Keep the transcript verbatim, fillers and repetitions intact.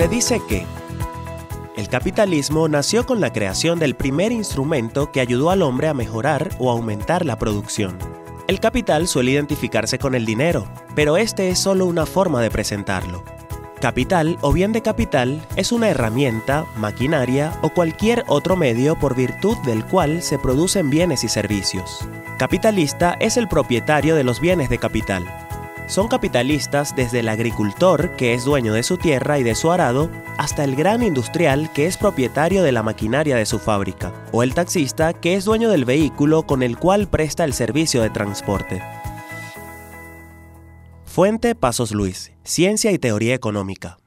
Se dice que el capitalismo nació con la creación del primer instrumento que ayudó al hombre a mejorar o aumentar la producción. El capital suele identificarse con el dinero, pero este es solo una forma de presentarlo. Capital o bien de capital es una herramienta, maquinaria o cualquier otro medio por virtud del cual se producen bienes y servicios. Capitalista es el propietario de los bienes de capital. Son capitalistas desde el agricultor, que es dueño de su tierra y de su arado, hasta el gran industrial, que es propietario de la maquinaria de su fábrica, o el taxista, que es dueño del vehículo con el cual presta el servicio de transporte. Fuente: Pasos Luis, Ciencia y Teoría Económica.